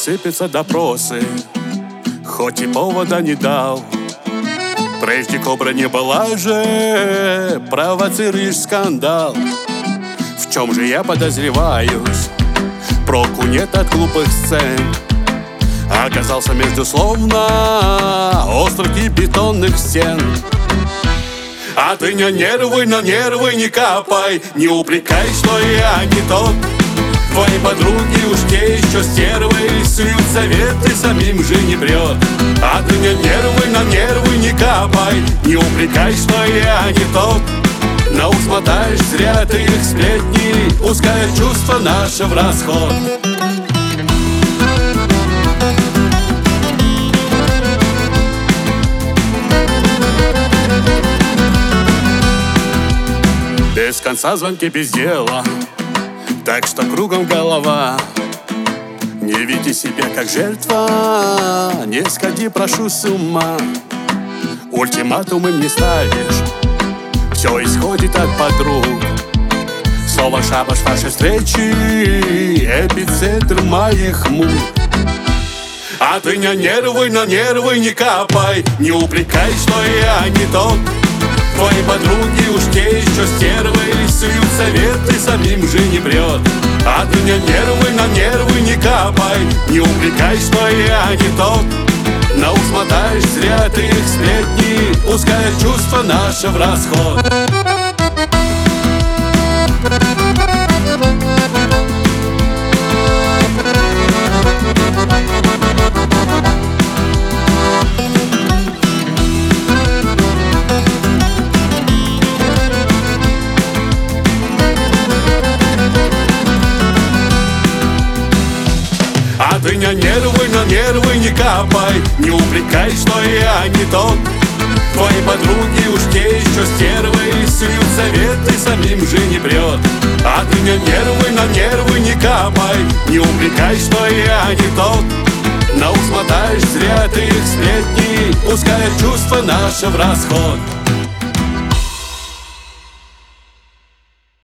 сыпятся допросы, хоть и повода не дал. Прежде кобра не была же, провоцируешь скандал. В чем же я подозреваюсь? Проку нет от глупых сцен. Оказался между словно острых и бетонных стен. А ты на нервы не капай, не упрекай, что я не тот. Твои подруги уж те еще стервы, суют советы, самим же не прет. А ты на нервы не капай, не упрекай, что я не тот. На ус мотаешь зря ты их сплетни, пуская чувства наши в расход. Без конца звонки без дела, так что кругом голова. Не веди себя как жертва, не сходи, прошу, с ума. Ультиматумы мне ставишь, все исходит от подруг. Слово шабаш вашей встречи, эпицентр моих мук. А ты на нервы не капай, не упрекай, что я не тот. Твои подруги уж те еще стервы, суют советы, самим же не прет. А ты на нервы не капай, не упрекай, что я не тот. На ус мотаешь зря ты их сплетни, пуская чувства наши в расход. А ты на нервы не капай, не упрекай, что я не тот. Твои подруги уж те еще стервы, суют советы, самим же не прет. А ты на нервы не капай, не упрекай, что я не тот. На ус мотаешь зря ты их сплетни, пуская чувства наши в расход.